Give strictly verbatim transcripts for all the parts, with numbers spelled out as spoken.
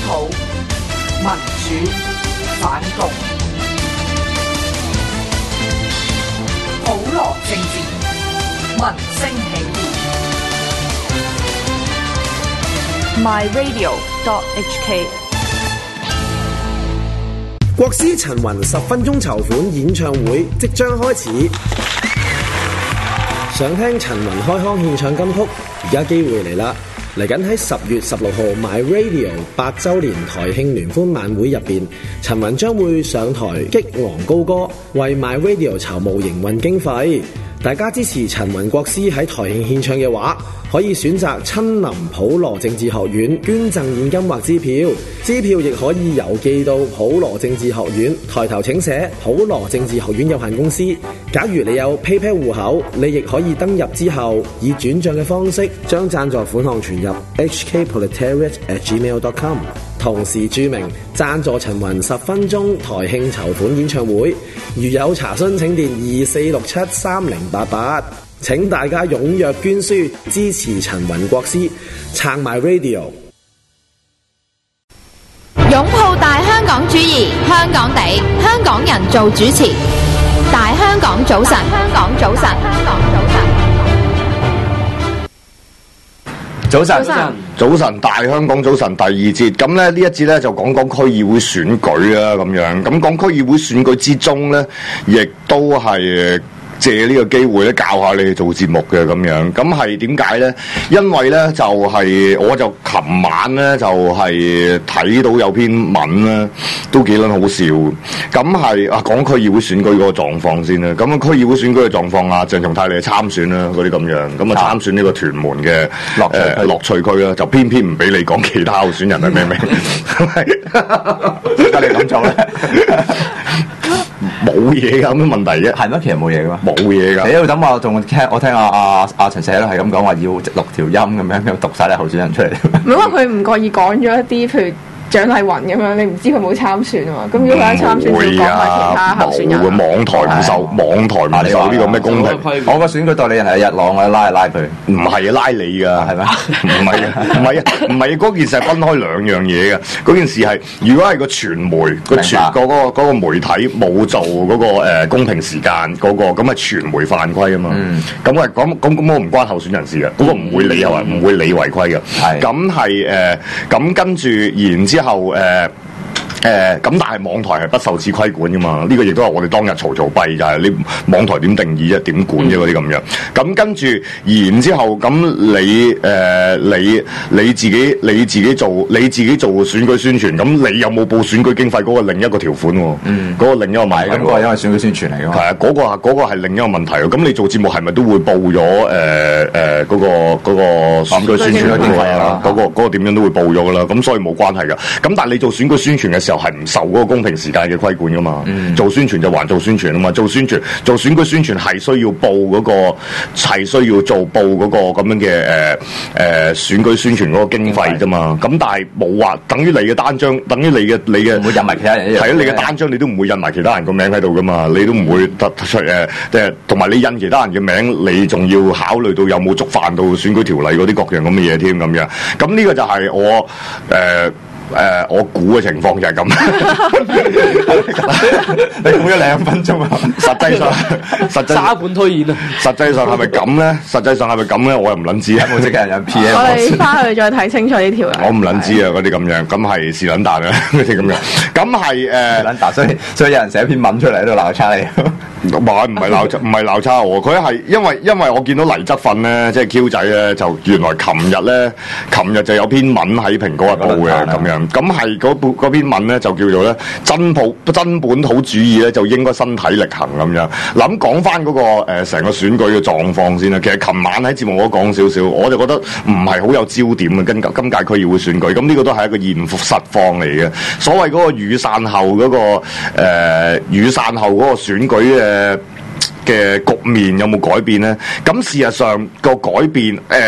普、民主、反共，普羅政治，民聲起義。 my radio dot h k 國師陳雲十分鐘籌款演唱會即將開始，想聽陳雲開腔獻唱金曲，而家機會嚟啦！嚟緊喺十月十六號 My Radio 八週年台慶聯歡晚會入邊，陳雲將會上台激昂高歌，為 My Radio 籌募營運經費。大家支持陳雲國師喺台慶獻唱嘅話，可以選擇親臨普羅政治學院捐贈現金或支票，支票亦可以郵寄到普羅政治學院，抬頭請寫普羅政治學院有限公司。假如你有 PayPal 戶口，你亦可以登入之後以轉賬嘅方式將贊助款項存入 h k proletariat at gmail dot com， 同時注明贊助陳雲十分鐘台慶籌款演唱會。如有查詢請電二四六七三零八八。請大家踴躍捐書支持陳雲國師，撐埋 radio。 擁抱大香港主義，香港地，香港人做主持。大香港早晨，香港早晨，香港早晨。 早晨，早晨，早晨，大香港早晨第二節。咁咧呢一節咧就講講區議會選舉啦，咁樣。咁講區議會選舉之中咧，亦都係借呢個機會咧教下你哋做節目嘅咁樣，咁係點解咧？因為咧就係、是、我就琴晚咧就係、是、睇到有篇文咧，都幾撚好笑。咁係啊，講區議會選舉嗰個狀況先啦。咁啊，區議會選舉嘅狀況啊，鄭松泰你係參選啦，嗰啲咁樣，咁啊參選呢個屯門嘅樂誒樂趣區啦，就偏偏唔俾你講其他候選人係咩名？點解你咁做咧？冇嘢㗎，有咩問題啫？ 係咩？其實冇嘢㗎嘛， 冇嘢㗎。 你喺度等我仲聽，我聽阿阿阿陳社咧係咁講話，要六條音咁樣咁讀晒啲候選人出嚟。 唔係因為佢唔覺意講咗一啲，譬如蔣麗芸咁樣，你唔知佢冇參選啊嘛。咁如果佢一參選，就講下其他候選人。 網台唔受，網台唔受呢個咩公平？ 我個選舉代理人係日朗，我拉拉佢。 唔係啊，拉你㗎，係咪？唔係啊，唔係啊，唔係嗰件事係分開兩樣嘢嘅。嗰件事係如果係個傳媒個傳嗰個嗰個媒體冇做嗰個誒公平時間嗰個，咁係傳媒犯規啊嘛。咁啊咁咁咁我唔關候選人事嘅，嗰個唔會理又係唔會理違規嘅。咁係誒咁跟住然之後誒。呃誒咁、呃，但係網台係不受此規管噶嘛？呢、這個亦都係我哋當日嘈嘈閉就係、是、你網台點定義啫？點管啫？嗰啲咁樣。咁跟住，然之後咁你誒、呃、你你自己你自己做你自己做選舉宣傳，咁你有冇報選舉經費嗰個另一個條款喎？嗯，嗰個另一個問題。咁嗰個因為選舉宣傳嚟㗎嘛。係啊，嗰、那個係嗰、那個係另一個問題。咁你做節目係咪都會報咗誒誒嗰個嗰、那個選舉宣傳經費啊？嗰、那個嗰、那個點樣都會報咗㗎啦。咁所以冇關係㗎。咁但係你做選舉宣傳嘅時候，就係唔受嗰個公平時間嘅規管噶嘛、嗯，做宣傳就還做宣傳啊嘛，做宣傳做選舉宣傳係需要報嗰、那個係需要做報嗰個咁樣嘅誒誒選舉宣傳嗰個經費啫嘛，咁但係冇話等於你嘅單張，等於你嘅你嘅唔會印埋其他人，係啊，你嘅單張你都唔會印埋其他人個名喺度噶嘛，你都唔會突出誒即係同埋你印其他人嘅名，你仲要考慮到有冇觸犯到選舉條例嗰啲各樣咁嘅嘢添咁樣，咁呢個就係我誒。呃誒、呃，我估嘅情況就係咁。你估咗兩分鐘啊？實際上，實際沙盤推演啊！ 實際上係咪咁咧？實際上係咪咁咧？我又唔撚知啊！有冇即刻有 P M？ 我哋翻去再睇清楚呢條。我唔撚知啊！嗰啲咁樣，咁係是撚蛋啊！嗰啲咁樣，咁係誒撚蛋，所以所以有人寫篇文出嚟喺度鬧叉你。 唔係唔係鬧唔係鬧叉我，佢係因為因為我見到黎則奮咧，即係 Q 仔咧，就原來琴日咧，琴日就有篇文喺蘋果日報嘅咁樣。咁係嗰本嗰篇文咧就叫做咧真普真本土主義咧就應該身體力行咁樣。嗱咁講翻嗰個誒成個選舉嘅狀況先啦。其實琴晚喺節目我都講少少，我就覺得唔係好有焦點嘅。跟今屆區議會選舉，咁呢個都係一個現實況嚟嘅。所謂嗰個雨傘後嗰、嗰個誒、呃、雨傘後嗰個選舉嘅嘅局面有冇改變咧？咁事實上個改變誒。呃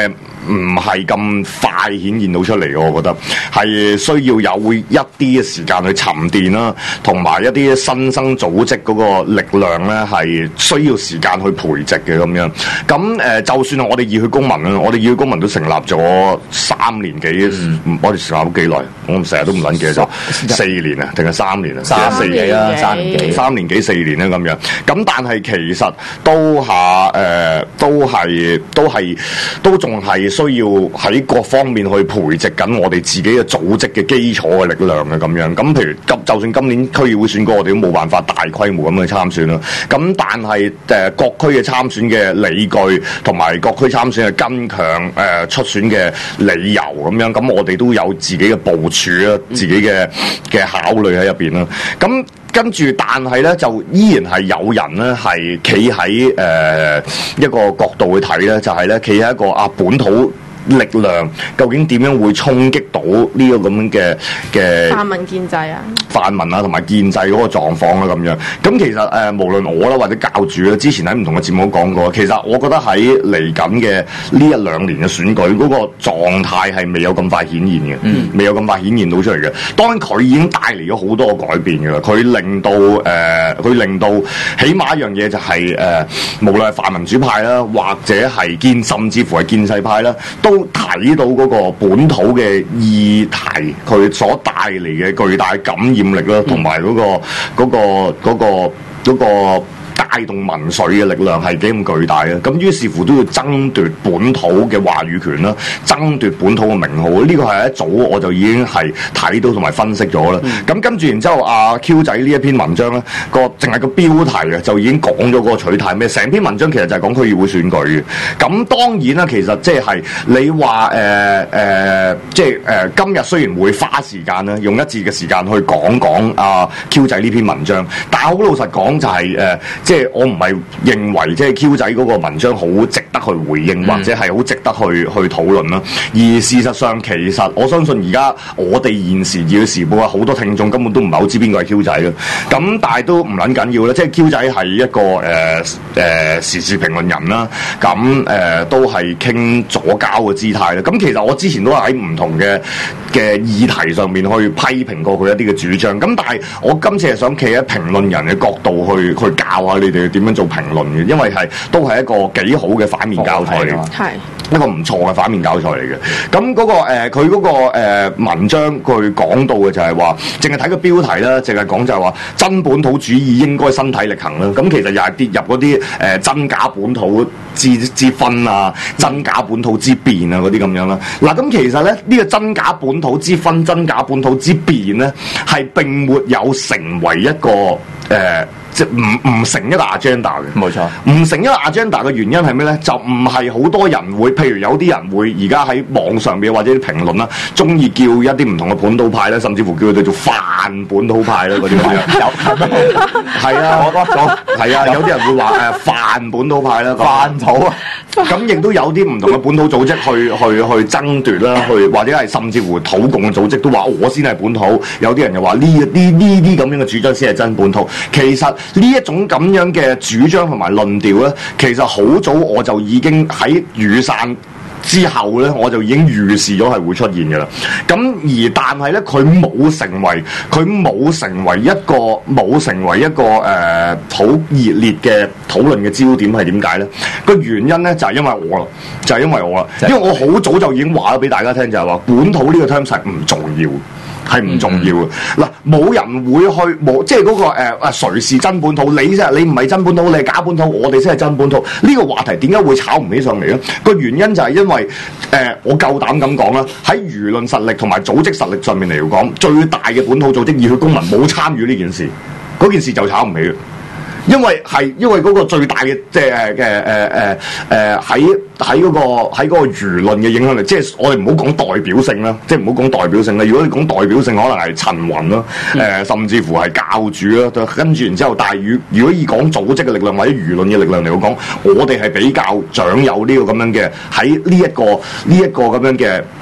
唔係咁快顯現到出嚟，我覺得係需要有一啲嘅時間去沉澱啦，同埋一啲新生組織嗰個力量咧係需要時間去培植嘅咁樣。咁誒、呃，就算係我哋熱血公民啦，我哋熱血公民都成立咗三年幾，嗯、我哋成立咗幾耐？我成日都唔撚記得咗，四年啊，定係三年啊？ 三四年幾啊？三年幾？ 三年幾四年咧咁樣。咁但係其實都下誒、呃，都係都係都仲係需要喺各方面去培植緊我哋自己嘅組織嘅基礎嘅力量嘅咁樣。咁譬如今就算今年區議會選舉，我哋都冇辦法大規模咁去參選啦。咁但係誒、呃、各區嘅參選嘅理據同埋各區參選嘅跟強誒、呃、出選嘅理由咁樣，咁我哋都有自己嘅部署啦，自己嘅嘅考慮喺入邊啦。咁跟住，但係咧就依然係有人咧係企喺誒一個角度去睇咧，就係咧企喺一個啊本土力量究竟點樣會衝擊到呢個咁樣嘅嘅泛民建制啊， 泛民啊同埋建制嗰個狀況啦咁樣。咁其實誒、呃、無論我啦或者教主啦，之前喺唔同嘅節目都講過，其實我覺得喺嚟緊嘅呢一兩年嘅選舉嗰、嗰個狀態係未有咁快顯現嘅，嗯、未有咁快顯現到出嚟嘅。當然佢已經帶嚟咗好多個改變嘅啦，佢令到誒佢、呃、令到起碼一樣嘢就係、是、誒、呃、無論係泛民主派啦，或者係建甚至乎係建制派啦，都都睇到嗰個本土嘅議題，佢所帶嚟嘅巨大感染力啦，同埋嗰個嗰個嗰個嗰個帶動民粹嘅力量係幾咁巨大嘅。咁於是乎都要爭奪本土嘅話語權啦，爭奪本土嘅名號。呢個係一早我就已經係睇到同埋分析咗啦。咁、嗯、跟住然之後，阿 Q 仔呢一篇文章咧，個淨係個標題啊，就已經講咗嗰個取態咩？成篇文章其實就係講區議會選舉嘅。咁當然啦，其實即係你話誒誒，即係誒、呃、今日雖然會花時間啦，用一節嘅時間去講講阿 Q 仔呢篇文章，但係好老實講就係、是、誒。呃即係我唔係認為即係 Q 仔嗰個文章好值得去回應，或者係好值得去去討論啦。而事實上，其實我相信而家我哋現時要時報啊，好多聽眾根本都唔係好知邊個係 Q 仔嘅。咁但係都唔撚緊要啦，即係 Q 仔係一個誒誒、呃呃、時事評論人啦。咁誒、呃、都係傾左膠嘅姿態啦。咁其實我之前都係喺唔同嘅嘅議題上面去批評過佢一啲嘅主張。咁但係我今次係想企喺評論人嘅角度去去教下你哋點樣做評論嘅，因為係都係一個幾好嘅反面教材嚟嘅，係一個唔錯嘅反面教材嚟嘅。咁嗰、嗰個誒佢嗰個誒、呃、文章佢講到嘅就係話，淨係睇個標題啦，淨係講就係話真本土主義應該身體力行啦。咁其實又係跌入嗰啲誒真假本土之之分啊，真假本土之辯啊嗰啲咁樣啦。嗱，咁其實咧呢、呢個真假本土之分、真假本土之辯咧，係並沒有成為一個誒。呃即係唔唔成一個 agenda 嘅，冇錯。唔成一個 agenda 嘅原因係咩咧？就唔係好多人會，譬如有啲人會而家喺網上邊或者啲評論啦，中意叫一啲唔同嘅本土派咧，甚至乎叫佢哋做泛本土派啦嗰啲咁樣。有係啊，我覺得係啊，有啲人會話誒泛本土派啦，泛土啊。咁亦都有啲唔同嘅本土組織去去去爭奪啦，去或者係甚至乎土共嘅組織都話我先係本土。有啲人又話呢呢呢啲咁樣嘅主張先係真本土。其實呢一種咁樣嘅主張同埋論調咧，其實好早我就已經喺雨傘之後咧，我就已經預示咗係會出現嘅啦。咁而但係咧，佢冇成為佢冇成為一個冇成為一個誒好熱烈嘅討論嘅焦點係點解咧？個原因咧就係、是、因為我啦，就係、是、因為我啦，因為我好早就已經話咗俾大家聽，就係話本土呢個 term 係唔重要。係唔重要嘅嗱，冇、嗯、人會去冇，即係嗰、那個誒啊、呃、誰是真本土？你啫，你唔係真本土，你係假本土，我哋先係真本土。呢、這個話題點解會炒唔起上嚟咧？個原因就係因為誒、呃，我夠膽咁講啦，喺輿論實力同埋組織實力上面嚟講，最大嘅本土組織熱血公民冇參與呢件事，嗰件事就炒唔起嘅。因為係因為嗰個最大嘅即係誒誒誒誒誒喺喺嗰個喺嗰個輿論嘅影響力，即係我哋唔好講代表性啦，即係唔好講代表性啦。如果你講代表性，可能係陳雲啦，誒、嗯呃、甚至乎係教主啦，跟住然之後，但係如如果以講組織嘅力量或者輿論嘅力量嚟講，我哋係比較掌有呢個咁樣嘅喺呢一個呢一個咁樣嘅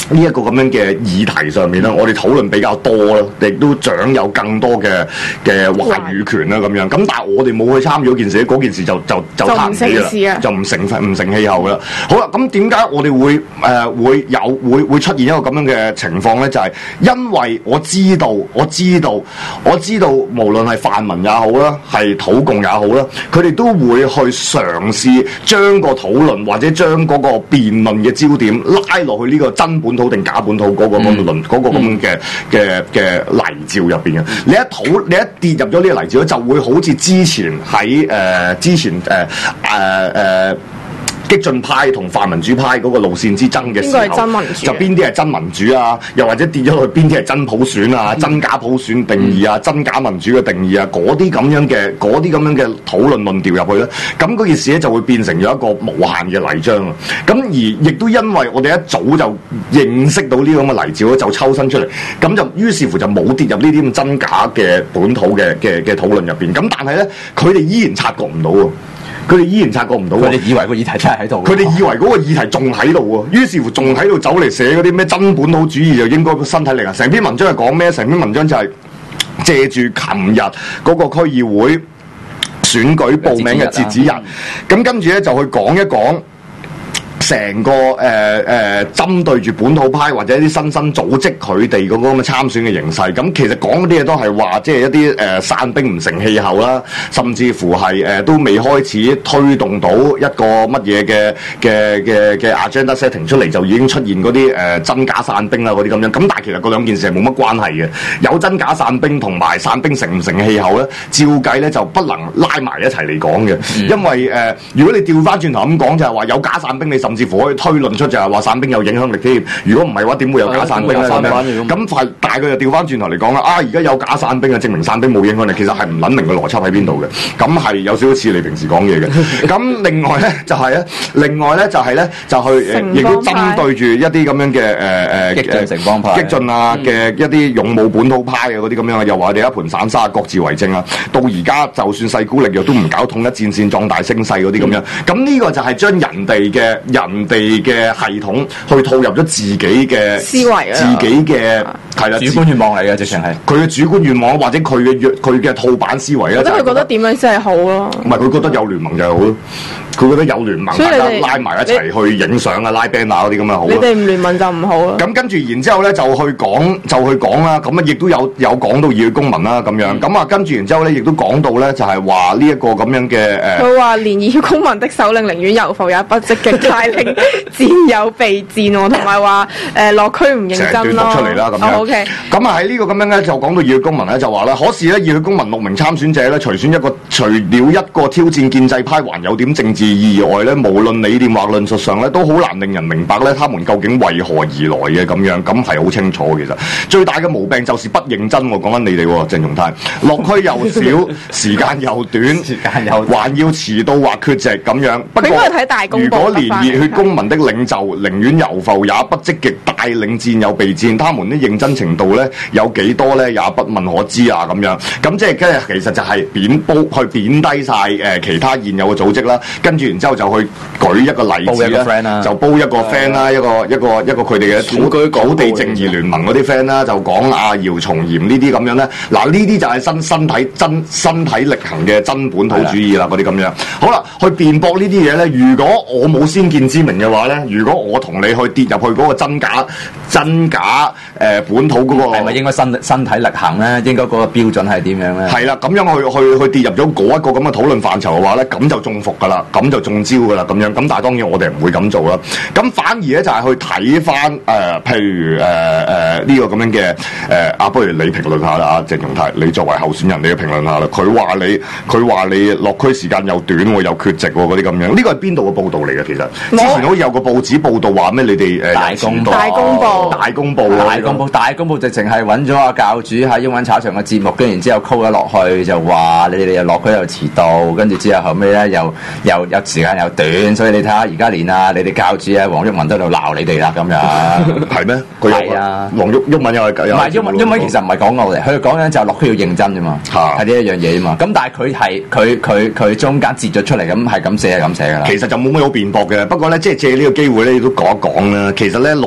呢一個咁樣嘅議題上面咧，我哋討論比較多啦，亦都掌有更多嘅嘅話語權啦咁樣。咁但係我哋冇去參與嗰件事，嗰件事就就就攤唔起啦，就唔成唔成氣候噶啦。好啦，咁點解我哋會誒、呃、會有會會出現一個咁樣嘅情況咧？就係、是、因為我知道，我知道，我知道，無論係泛民也好啦，係土共也好啦，佢哋都會去嘗試將個討論或者將嗰個辯論嘅焦點拉落去呢個真本土定假本土嗰個咁嘅論嗰個咁嘅嘅嘅泥沼入邊嘅。你一討你一跌入咗呢個泥沼，就會好似之前喺誒、呃、之前誒誒誒。呃呃激進派同泛民主派嗰個路線之爭嘅時候，就邊啲係真民主啊？又或者跌咗去邊啲係真普選啊、嗯、真假普選定義啊、真假民主嘅定義啊？嗰啲咁樣嘅嗰啲咁樣嘅討論論調入去咧，咁嗰件事咧就會變成咗一個無限嘅泥漿啊！咁而亦都因為我哋一早就認識到呢個咁嘅泥沼咧，就抽身出嚟，咁就於是乎就冇跌入呢啲咁真假嘅本土嘅嘅嘅討論入邊。咁但係咧，佢哋依然察覺唔到喎。佢哋依然察覺唔到， 佢哋以為個議題真係喺度， 佢哋以為嗰個議題仲喺度喎，於是乎仲喺度走嚟寫嗰啲咩真本土主義就應該身體力行。成篇文章係講咩？成篇文章就係借住琴日嗰個區議會選舉報名嘅截止日，咁跟住咧就去講一講。成個誒誒、呃呃、針對住本土派或者啲新生組織佢哋嗰個咁嘅參選嘅形勢，咁其實講嗰啲嘢都係話，即係一啲誒、呃、散兵唔成氣候啦，甚至乎係誒、呃、都未開始推動到一個乜嘢嘅嘅嘅嘅 agenda setting 出嚟，就已經出現嗰啲誒真假散兵啊嗰啲咁樣。咁但係其實嗰兩件事係冇乜關係嘅，有真假散兵同埋散兵成唔成氣候咧，照計咧就不能拉埋一齊嚟講嘅，嗯、因為誒、呃、如果你調翻轉頭咁講，就係、是、話有假散兵，你甚至乎可以推論出就係話散兵有影響力添。如果唔係嘅話，點會有假散兵咧？咁快，但係佢就調翻轉頭嚟講啦。啊，而家有假散兵啊，證明散兵冇影響力。其實係唔撚明個邏輯喺邊度嘅。咁係有少少似你平時講嘢嘅。咁另外咧就係、是、咧，另外咧就係、是、咧就去亦都針對住一啲咁樣嘅誒誒激進城邦派、 激進啊嘅、嗯、一啲勇武本土派嘅嗰啲咁樣，又話我哋一盤散沙，各自為政啊。到而家就算勢孤力弱都唔搞統一戰線，壯大聲勢嗰啲咁樣。咁呢、嗯、個就係將人哋嘅人哋嘅系統去套入咗自己嘅思維啊， 自己嘅係啦， 主觀願望嚟嘅，直情係佢嘅主觀願望，或者佢嘅佢嘅套版思維咧， 即係佢覺得點樣先係好咯？ 唔係佢覺得有聯盟就係好咯，佢覺得有聯盟大家拉埋一齊去影相啊、拉 banner 嗰啲咁樣好。 你哋唔聯盟就唔好啦。 咁跟住然之後咧，就去講就去講啦。咁啊，亦都有有講到熱血公民啦咁樣。咁啊，跟住然之後咧，亦都講到咧，就係話呢一個咁樣嘅誒。 佢話連熱血公民的首領寧願遊埠，也不積極帶領戰友備戰喎，同埋話誒落區唔認真咯。 成段讀出嚟啦咁樣。 O K。 咁啊喺呢個咁樣咧，就講到熱血公民咧，就話咧，可是咧熱血公民六名參選者咧，隨選一個除了一個挑戰建制派還有點政治意義外咧，無論理念或論述上咧，都好難令人明白咧，他們究竟為何而來嘅咁樣，咁係好清楚其實。最大嘅毛病就是不認真喎，講緊你哋喎，鄭松泰，落區又少，時間又短， 時間又還要遲到或缺席咁樣。不過如果連熱血公民的領袖寧願遊埠，也不積極帶領戰友備戰，他們的認真程度咧有幾多咧，也不問可知啊咁樣。咁即係跟住其實就係貶褒去貶低晒誒其他現有嘅組織啦，跟住然之後就去舉一個例子啦，就煲一個 friend 啦，一個一個一個佢哋嘅土土地正義聯盟嗰啲 friend 啦，就講阿姚松炎呢啲咁樣咧。嗱呢啲就係身身體真身體力行嘅真本土主義啦，嗰啲咁樣。好啦，去辯駁呢啲嘢咧，如果我冇先見之明嘅話咧，如果我同你去跌入去嗰個真假真假誒、呃、本土嗰、那個係咪應該身身體力行咧？應該嗰個標準係點樣咧？ 係啦，咁樣去去去跌入咗嗰一個咁嘅討論範疇嘅話咧，咁就中伏噶啦，咁就中招噶啦，咁樣。咁但係當然我哋唔會咁做啦。咁反而咧就係去睇翻誒，譬如誒誒呢個咁樣嘅誒、呃、啊，不如你評論下啦，阿鄭松泰，你作為候選人，你嘅評論下啦。佢話你佢話你落區時間又短喎，又缺席喎，嗰啲咁樣。呢個係邊度嘅報導嚟嘅？其實之前好似有個報紙報導話咩？你哋誒大公報大公報大公報大公報大公報直情係揾咗阿教主喺英文炒場嘅節目，跟住然之後 call 咗落去就話你哋又落區又遲到，跟住之後後尾咧又又有時間又短，所以你睇下而家連啊你哋教主啊黃毓民都喺度鬧你哋啦咁樣。係咩？佢係啊，黃毓毓民又係唔係毓民？毓民其實唔係講我哋，佢講緊就落區要認真啫嘛，係呢一樣嘢啫嘛。咁但係佢係佢佢佢中間截咗出嚟，咁係咁寫係咁寫㗎啦。其實就冇乜好辯駁嘅，不過咧即係借呢個機會咧都講一講啦。其實咧六個候選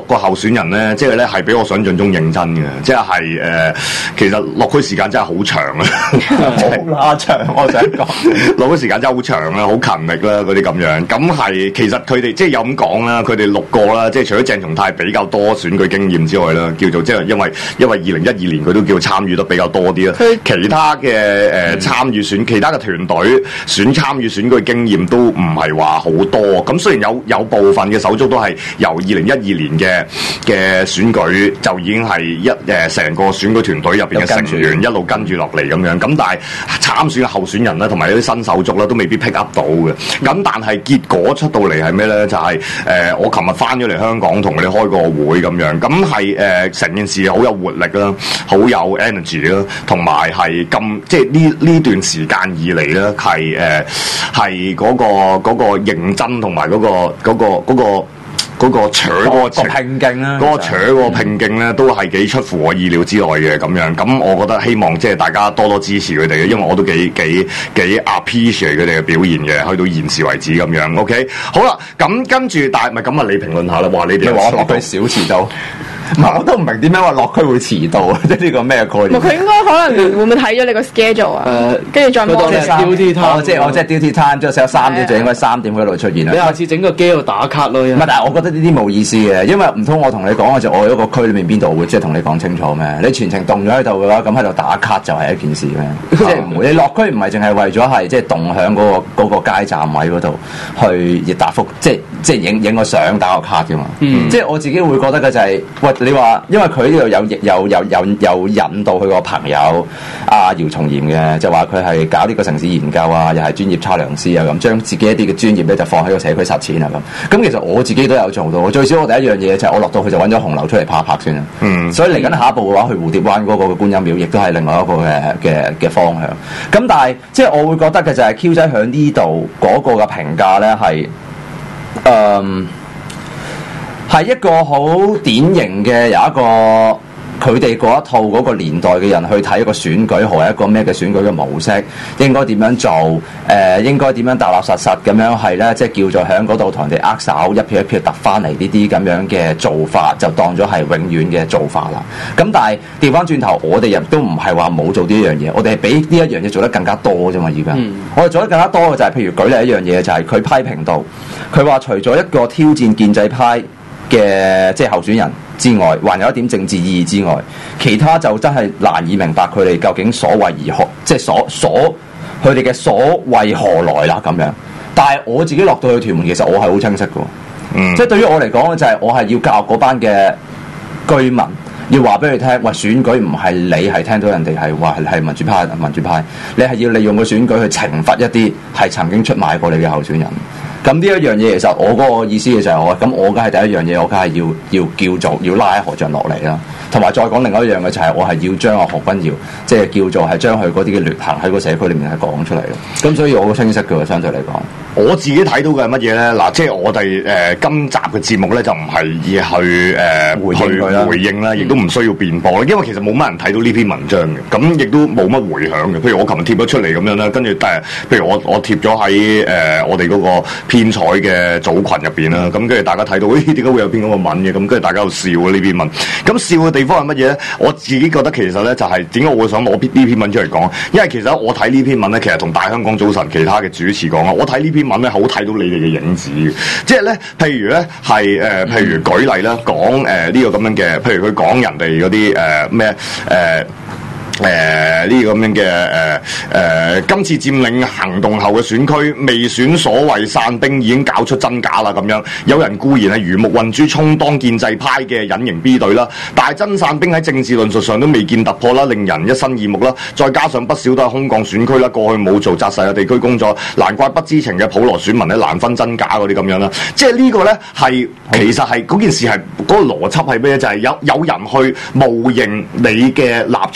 選人咧，即係咧係比我想象中認真嘅，即係誒、呃，其實落區時間真係好長啊， 好拉長，我想講落區時間真係好長啦，好勤力啦，嗰啲咁樣。咁係其實佢哋即係有咁講啦，佢哋六個啦，即係除咗鄭松泰比較多選舉經驗之外啦，叫做即係因為因為二零一二年佢都叫參與得比較多啲啦，其他嘅誒、呃、參與選其他嘅團隊選參與選舉經驗都唔係話好多。咁雖然有有部分嘅手足都係由二零一二年嘅嘅選舉就已經係一誒成個選舉團隊入邊嘅成員一路跟住落嚟咁樣，咁但係參選嘅候選人咧，同埋有啲新手足咧，都未必 pick up 到嘅。咁但係結果出到嚟係咩咧？就係、是、誒、呃、我琴日翻咗嚟香港同佢哋開個會咁樣，咁係誒成件事好有活力啦，好有 energy 啦，同埋係咁即係呢呢段時間以嚟咧係誒係嗰個嗰、那個認真同埋嗰個嗰、那個嗰、那個。那個嗰個扯嗰個拼勁啦， 嗰個扯嗰個拼勁咧，都係幾出乎我意料之內嘅咁樣。咁我覺得希望即係大家多多支持佢哋嘅，因為我都幾幾幾 appreciate 佢哋嘅表現嘅，去到現時為止咁樣。OK， 好啦，咁跟住但係咪咁啊？你評論下啦，話你哋話落區少遲到。我都唔明點解話落區會遲到啊！即係呢個咩概念？ 佢應該可能會唔會睇咗你個 schedule 啊？誒，跟住再幫你 duty time，即係我即係 duty time，即係寫咗三點就應該三點嗰度出現啦。 你下次整個機喺度打卡咯。 唔係，但係我覺得呢啲冇意思嘅，因為唔通我同你講嘅就我喺一個區裏面邊度會即係同你講清楚咩？你全程動咗喺度嘅話，咁喺度打卡就係一件事咩？即係唔會。你落區唔係淨係為咗係即係動響嗰個嗰個街站位嗰度去熱答覆，即係即係影影個相打個卡嘅嘛。嗯、即係我自己會覺得嘅就係、是，喂，你話因為佢呢度有有有有有引導佢個朋友阿、啊、姚松炎嘅，就話佢係搞呢個城市研究啊，又係專業測量師啊，咁將自己一啲嘅專業咧就放喺個社區實踐啊咁。咁其實我自己都有做到，最少我第一樣嘢就係我落到去就揾咗紅樓出嚟拍一拍先啦。嗯，所以嚟緊下一步嘅話，去蝴蝶灣嗰個嘅觀音廟，亦都係另外一個嘅嘅嘅方向。咁但係即係我會覺得嘅就係 Q 仔喺呢度嗰個嘅評價咧係，嗯。係一個好典型嘅有一個佢哋嗰一套嗰個年代嘅人去睇一個選舉，何係一個咩嘅選舉嘅模式，應該點樣做？誒、呃，應該點樣踏踏實實咁樣係咧？即係叫做喺嗰度同人哋握手，一票一票揼翻嚟呢啲咁樣嘅做法，就當咗係永遠嘅做法啦。咁但係調翻轉頭，我哋亦都唔係話冇做呢一樣嘢，我哋係比呢一樣嘢做得更加多啫嘛。而家、嗯、我哋做得更加多嘅就係、是，譬如舉例一樣嘢，就係、是、佢批評到佢話，除咗一個挑戰建制派嘅即係候選人之外，還有一點政治意義之外，其他就真係難以明白佢哋究竟所謂而何，即係所所佢哋嘅所謂何來啦咁樣。但係我自己落到去屯門，其實我係好清晰嘅，嗯，即係對於我嚟講就係我係要教嗰班嘅居民，要話俾佢聽，喂，選舉唔係你係聽到人哋係話係民主派民主派，你係要利用個選舉去懲罰一啲係曾經出賣過你嘅候選人。咁呢一樣嘢，其實我嗰個意思嘅就係我，咁我梗係第一樣嘢，我梗係要要叫做要拉何俊落嚟啦。同埋再講另外一樣嘅就係，我係要將阿何君堯即係叫做係將佢嗰啲嘅劣行喺個社區裏面係講出嚟咯。咁所以我好清晰嘅，相對嚟講， 我自己睇到嘅係乜嘢咧？嗱，即係我哋誒、呃、今集嘅節目咧，就唔係而去誒、呃、回應佢啦，回應啦，亦都唔需要辯駁啦，因為其實冇乜人睇到呢篇文章嘅，咁亦都冇乜迴響嘅。譬如我琴日貼咗出嚟咁樣啦，跟住誒，譬如我我貼咗喺誒我哋嗰個編採嘅組群入邊啦，咁跟住大家睇到，咦，點解會有篇咁嘅文嘅？咁跟住大家喺度笑呢篇文，咁笑嘅地方係乜嘢咧？我自己覺得其實咧就係點解我會想攞呢篇文出嚟講，因為其實我睇呢篇文咧，其實同大香港早晨其他嘅主持講啊，我睇呢篇文咧好睇到你哋嘅影子嘅，即係咧，譬如咧係誒，譬如舉例啦，講誒呢個咁樣嘅，譬如佢講人哋嗰啲誒咩誒。誒呢個咁樣嘅誒誒，今次佔領行動後嘅選區未選所謂散兵已經搞出真假啦咁樣，有人固然係魚目混珠充當建制派嘅隱形 B 隊啦，但係真散兵喺政治論述上都未見突破啦，令人一身耳目啦。再加上不少都係空降選區啦，過去冇做紮實嘅地區工作，難怪不知情嘅普羅選民咧難分真假嗰啲咁樣啦。即係呢個咧係其實係嗰件事係嗰個邏輯係咩？就係有有人去冒認你嘅立場去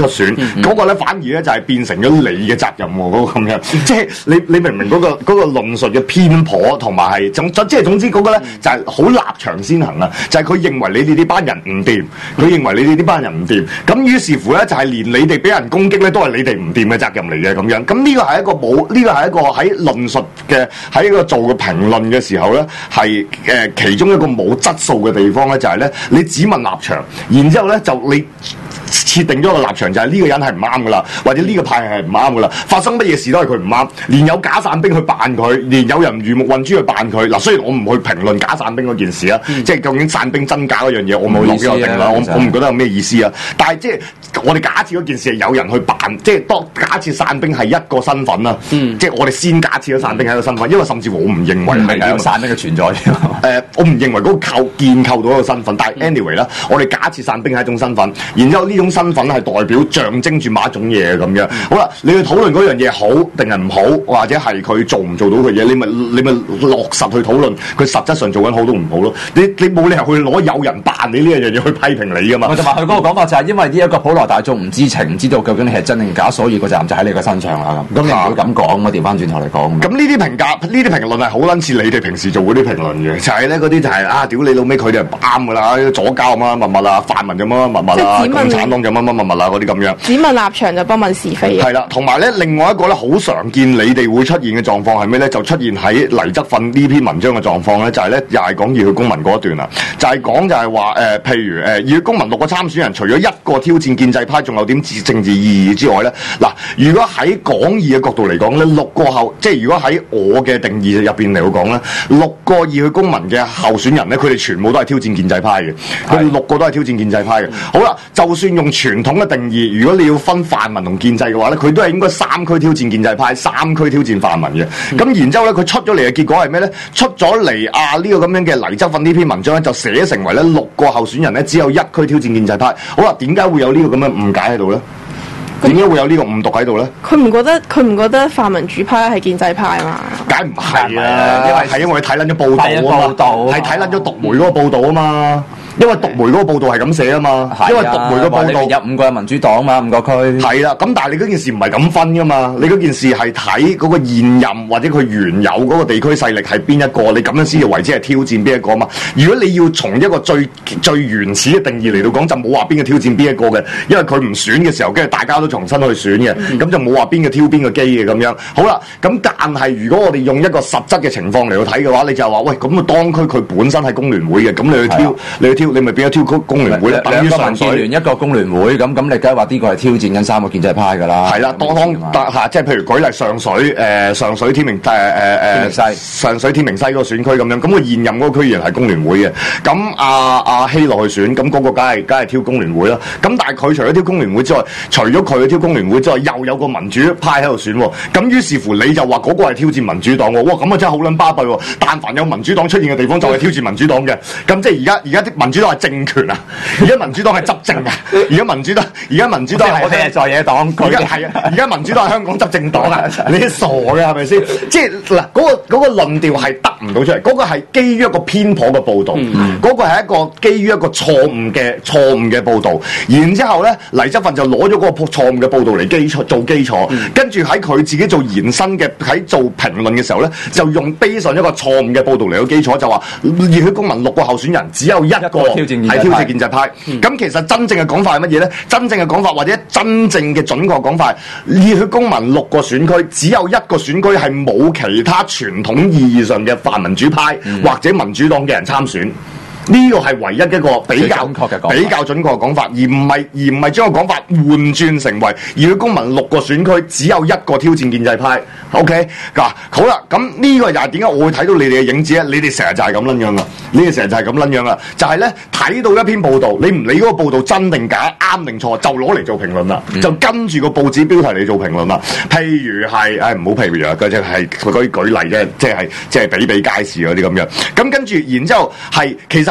出選，嗰、嗯嗯、個咧反而咧就係變成咗你嘅責任喎，嗰、那個咁樣，即係你你明唔明嗰、那個嗰、那個論述嘅偏頗同埋係總即係總之嗰個咧就係好立場先行啊，就係、是、佢認為你哋呢班人唔掂，佢認為你哋呢班人唔掂，咁於是乎咧就係連你哋俾人攻擊咧都係你哋唔掂嘅責任嚟嘅咁樣，咁呢個係一個冇呢個係一個喺論述嘅喺個做嘅評論嘅時候咧係誒其中一個冇質素嘅地方咧就係、是、咧你只問立場，然之後咧就你設定咗個立場就係呢個人係唔啱噶啦，或者呢個派係唔啱噶啦，發生乜嘢事都係佢唔啱，連有假散兵去扮佢，連有人魚目混珠去扮佢。嗱，雖然我唔去評論假散兵嗰件事啊，嗯、即係究竟散兵真假嗰樣嘢，我冇落咗定啦，我我唔覺得有咩意思啊。但係即係我哋假設嗰件事係有人去扮，即係當假設散兵係一個身份啊，嗯、即係我哋先假設咗散兵係一個身份，因為甚至乎我唔認為係有散兵嘅存在。誒、呃，我唔認為嗰個構建構到一個身份，但係 anyway 啦，我哋假設散兵係一種身份，然之後呢種身份係代表象徵住某一種嘢咁樣。好啦，你去討論嗰樣嘢好定係唔好，或者係佢做唔做到嘅嘢，你咪你咪落實去討論佢實質上做緊好都唔好咯。你你冇理由去攞有人扮你呢樣嘢去批評你噶嘛？同埋佢嗰個講法就係因為呢一個普羅大眾唔知情，唔知道究竟你係真定假，所以個責任就喺你個身上啦。咁咁你唔會咁講，我調翻轉頭嚟講。咁呢啲評價呢啲評論係好撚似你哋平時做嗰啲評論嘅，就係咧嗰啲就係、是、啊屌你老尾佢哋係啱噶啦，左膠乜乜乜啦，泛民就乜乜乜乜啦，共產黨就乜乜乜乜啦嗰啲咁樣。只問立場就不問是非。係啦，同埋咧另外一個咧好常見你哋會出現嘅狀況係咩咧？就出現喺黎則奮呢篇文章嘅狀況咧，就係、是、咧又係講熱血公民嗰一段啦，就係、是、講就係話誒，譬如誒熱血公民六個參選人，除咗一個挑戰建制派，仲有點政治意義之外咧，嗱，如果喺廣義嘅角度嚟講咧，六個後即係如果喺我嘅定義入邊嚟講咧，六個熱血公民嘅候選人咧，佢哋全部都係挑戰建制派嘅，佢哋六個都係挑戰建制派嘅。好啦，就算用傳統嘅定義，如果你要分泛民同建制嘅話咧，佢都係應該三區挑戰建制派，三區挑戰泛民嘅。咁、嗯、然之後咧，佢出咗嚟嘅結果係咩咧？出咗嚟啊呢、這個咁樣嘅黎則奮呢篇文章咧，就寫成為咧六個候選人咧，只有一區挑戰建制派。好啦，點解會有呢個咁嘅誤解喺度咧？點解會有呢個誤讀喺度咧？佢唔覺得佢唔覺得泛民主派係建制派嘛？梗唔係啊，因為係因為睇撚咗報道啊嘛，係睇撚咗獨媒嗰個報道啊嘛。因為獨媒嗰個報道係咁寫啊嘛，因為獨媒嗰個報道有五個民主黨嘛，五個區係啦。咁但係你嗰件事唔係咁分噶嘛，你嗰件事係睇嗰個現任或者佢原有嗰個地區勢力係邊一個，你咁樣先至為之係挑戰邊一個嘛。如果你要從一個最最原始嘅定義嚟到講，就冇話邊個挑戰邊一個嘅，因為佢唔選嘅時候，跟住大家都重新去選嘅，咁、嗯、就冇話邊個挑邊個機嘅咁樣。好啦，咁但係如果我哋用一個實質嘅情況嚟到睇嘅話，你就話喂，咁啊當區佢本身係工聯會嘅，咁你去挑，你去挑。你咪變咗挑工聯會咧，等於上水聯一個工聯會咁，咁你梗係話呢個係挑戰緊三個建制派㗎啦。係啦，當當嚇，即係譬如舉例上水誒、呃、上水天明誒誒誒上水天明西嗰個選區咁樣，咁個現任嗰個區議員係工聯會嘅，咁阿阿希落去選，咁、那、嗰個梗係梗係挑工聯會啦。咁但係佢除咗挑工聯會之外，除咗佢挑工聯會之外，又有個民主派喺度選喎。咁於是乎你就話嗰個係挑戰民主黨喎。哇！咁啊真係好撚巴閉喎。但凡有民主黨出現嘅地方，就係挑戰民主黨嘅。咁即係而家而家啲民主黨係政權啊！而家民主黨係執政啊！而家民主黨，而家民主黨係我哋係在野黨。而家係啊！而家民主黨係香港執政黨啊！你傻嘅係咪先？即係嗱，嗰個嗰個論調係得唔到出嚟。嗰個係基於一個偏頗嘅報導，嗰個係一個基於一個錯誤嘅錯誤嘅報導。然之後咧，黎則奮就攞咗嗰個錯誤嘅報導嚟基礎做基礎，跟住喺佢自己做延伸嘅喺做評論嘅時候咧，就用背上一個錯誤嘅報導嚟到基礎，就話熱血公民六個候選人只有一個係挑戰建制派。咁、嗯、其實真正嘅講法係乜嘢咧？真正嘅講法或者真正嘅準確講法，熱血公民六個選區只有一個選區係冇其他傳統意義上嘅泛民主派、嗯、或者民主黨嘅人參選。呢個係唯一一個比較比較準確嘅講法，而唔係而唔係將個講法換轉成為熱血公民六個選區只有一個挑戰建制派。OK 嗱，好啦，咁呢個又係點解我會睇到你哋嘅影子咧？你哋成日就係咁撚樣噶，你哋成日就係咁撚樣噶，就係咧睇到一篇報道，你唔理嗰個報道真定假、啱定錯，就攞嚟做評論啦，嗯、就跟住個報紙標題嚟做評論啦。譬如係，誒唔好譬如啊，嗰隻係佢嗰啲舉例嘅，即係即係比比皆是嗰啲咁樣。咁跟住，然之後係其實。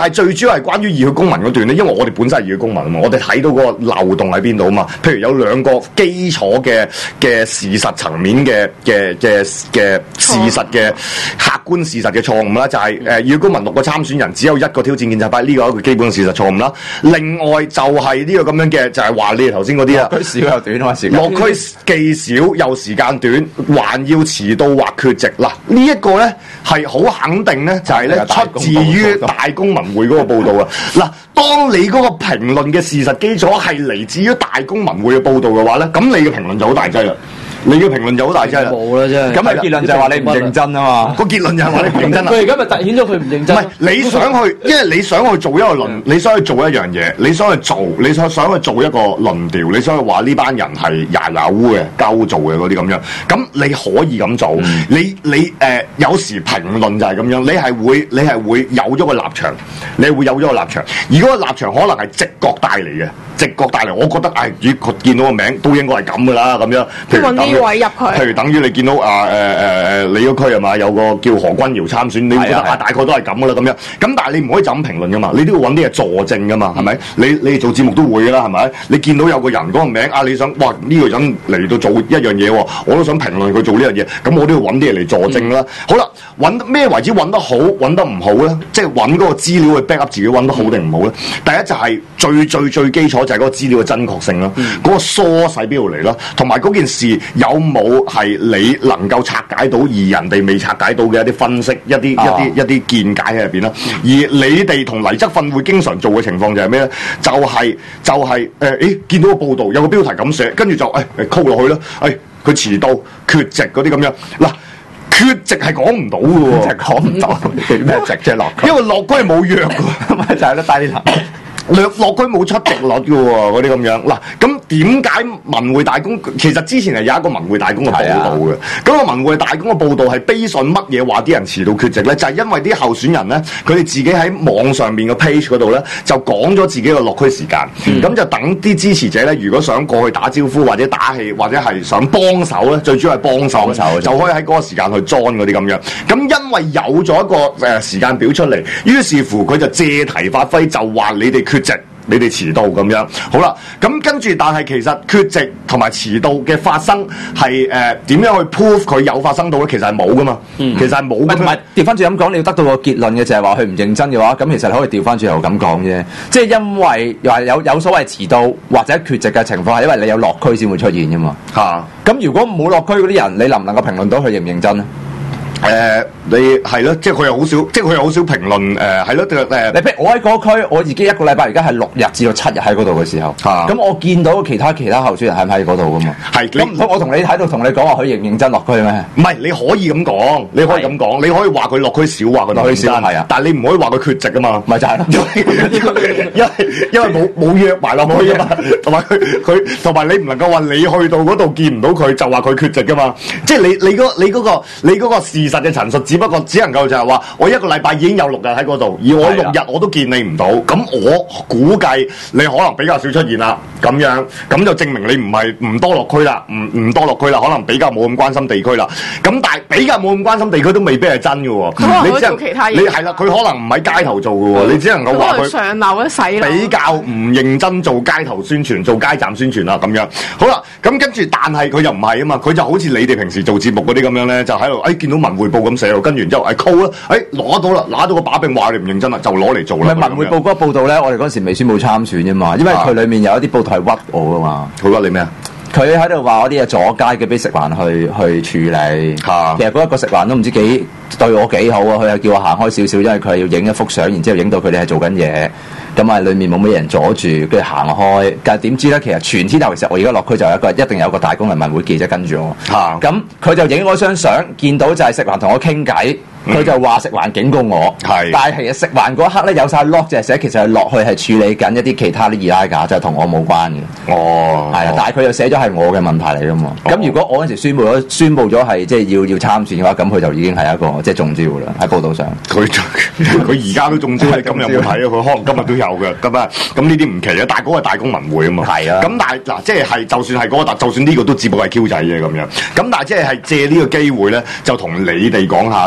係最主要係關於熱血公民嗰段咧，因為我哋本身係熱血公民啊嘛，我哋睇到嗰個漏洞喺邊度啊嘛。譬如有兩個基礎嘅嘅事實層面嘅嘅嘅嘅事實嘅客觀事實嘅錯誤啦，就係誒熱血公民六個參選人只有一個挑戰建制派，呢個係一個基本嘅事實錯誤啦。另外就係呢個咁樣嘅，就係話你哋頭先嗰啲啊， 落區少又短啊，時間落區既少又時間短，還要遲到或缺席。嗱，呢一個咧係好肯定咧，就係咧出自於大公民會嗰個報導啊。嗱，當你嗰個評論嘅事實基礎係嚟自於大公民會嘅報導嘅話咧，咁你嘅評論就好大劑啦。你嘅評論就好大劑啦， 冇啦真係。 咁啊結論就係話你唔認真啊嘛。 個結論就係話你唔認真啦。 佢而家咪突顯咗佢唔認真。 唔係你想去，因為你想去做一個論，你想去做一樣嘢，你想去做，你想想去做一個論調，你想去話呢班人係牙牙烏嘅、鳩做嘅嗰啲咁樣。咁你可以咁做，嗯、你你誒、呃、有時評論就係咁樣，你係會你係會有咗個立場，你係會有咗個立場，而嗰個立場可能係直覺帶嚟嘅。直覺帶嚟，我覺得誒，咦、哎，見到個名都應該係咁噶啦，咁樣。譬如等於，譬如等於你見到啊誒誒誒，你嗰區係嘛有個叫何君堯參選，你會覺得啊大概都係咁噶啦，咁樣。咁但係你唔可以就咁評論噶嘛，你都要揾啲嘢佐證噶嘛，係咪？你你做節目都會噶啦，係咪？你見到有個人嗰個名啊，你想哇呢、這個人嚟到做一樣嘢喎，我都想評論佢做呢樣嘢，咁我都要揾啲嘢嚟佐證啦。嗯、好啦，揾咩為之揾得好，揾得唔好咧？即係揾嗰個資料去 back up 自己揾得好定唔好咧？第一就係最最最基礎就係嗰個資料嘅真確性啦，嗰、嗯、個 source 喺邊度嚟啦，同埋嗰件事有冇係你能夠拆解到，而人哋未拆解到嘅一啲分析、一啲、啊、一啲一啲見解喺入邊啦。嗯、而你哋同黎則奮會經常做嘅情況就係咩咧？就係、是、就係、是、誒，誒、呃、見到個報道有個標題咁寫，跟住就誒誒溝落去啦，誒佢遲到缺席嗰啲咁樣嗱。缺席係講唔到嘅喎， 係講唔到咩席即係落區， 因為落區係冇約嘅， 咪就係咯，低啲頭。 落落區冇出席率嘅喎，嗰啲咁樣嗱，咁點解文匯大公其實之前係有一個文匯大公嘅報導嘅？咁、啊、個文匯大公嘅報導係基於乜嘢話啲人遲到缺席咧？就係、是、因為啲候選人咧，佢哋自己喺網上面嘅 page 嗰度咧，就講咗自己嘅落區時間，咁、嗯、就等啲支持者咧，如果想過去打招呼或者打氣或者係想幫手咧，最主要係幫手，幫手就可以喺嗰個時間去 join 嗰啲咁樣。咁因為有咗一個誒時間表出嚟，於是乎佢就借題發揮，就話你哋缺席，你哋遲到咁樣，好啦，咁跟住，但係其實缺席同埋遲到嘅發生係誒點樣去 prove 佢有發生到咧？其實係冇噶嘛，嗯、其實係冇。唔係調翻轉咁講，你要得到個結論嘅就係話佢唔認真嘅話，咁其實你可以調翻轉頭咁講啫。即係因為又係有有所謂遲到或者缺席嘅情況，係因為你有落區先會出現噶嘛。嚇、啊，咁如果冇落區嗰啲人，你能唔能夠評論到佢認唔認真咧？ 誒、呃，你係咯，即係佢又好少，即係佢又好少評論誒，係、呃、咯，誒、呃， 你譬如我喺嗰區，我自己一個禮拜而家係六日至到七日喺嗰度嘅時候，咁、啊、我見到其他其他候選人係唔喺嗰度噶嘛？係，咁唔通我同你喺度同你講話佢認唔認真落區咩？ 唔係，你可以咁講，你可以咁講，你可以話佢落區少，話佢落區少，係啊，但係你唔可以話佢缺席啊嘛，咪就係咯，因為因為冇冇約埋落去啊嘛，同埋佢佢同埋你唔能夠話你去到嗰度見唔到佢就話佢缺席噶嘛，即係你你嗰你嗰個你嗰個事實嘅陳述，只不過只能夠就係話，我一個禮拜已經有六日喺嗰度，而我六日我都見你唔到，咁我估計你可能比較少出現啦，咁樣咁就證明你唔係唔多落區啦，唔唔多落區啦，可能比較冇咁關心地區啦。咁但係比較冇咁關心地區都未必係真嘅喎。 佢可能做其他嘢， 你係啦，佢可能唔喺街頭做嘅喎，你只能夠話佢上樓一洗啦。 比較唔認真做街頭宣傳、做街站宣傳啦，咁樣好啦。咁跟住，但係佢又唔係啊嘛，佢就好似你哋平時做節目嗰啲咁樣咧，就喺度誒見到文匯報咁寫，跟住然之後誒 call 啦，誒攞到啦，拿到個把柄話你唔認真啦，就攞嚟做啦。 文匯報嗰個報導咧，我哋嗰時未宣佈參選啫嘛，因為佢裡面有一啲報導係屈我噶嘛。 佢屈你咩啊？ 佢喺度話我啲嘢阻街嘅，俾食環去去處理。啊、其實嗰一個食環都唔知幾對我幾好啊！佢又叫我行開少少，因為佢係要影一幅相，然之後影到佢哋係做緊嘢。咁啊，裡面冇乜人阻住，跟住行開。但係點知咧？其實全天候其實我而家落區就有一個一定有一個大公人民會記者跟住我。咁佢、啊、就影嗰張相，見到就係食環同我傾偈。佢、嗯、就話食環警告我，係，但係其實食環嗰一刻咧有晒 lock 就係寫，其實係落去係處理緊一啲其他啲二拉架，就係、是、同我冇關嘅。哦，係啊，但係佢又寫咗係我嘅問題嚟噶嘛。咁、哦、如果我嗰時宣佈咗宣佈咗係即係要要參選嘅話，咁佢就已經係一個即係中招啦喺報道上。佢佢而家都中招，你今日有冇睇啊？佢可能今日都有嘅。咁啊，咁呢啲唔奇啊。但係嗰個大公民會啊嘛。係啊。咁但係嗱，即係係就算係嗰、那個，就算呢個都只不過係 Q 仔嘅咁樣。咁但係即係係借呢個機會咧，就同你哋講下咧，就係、是、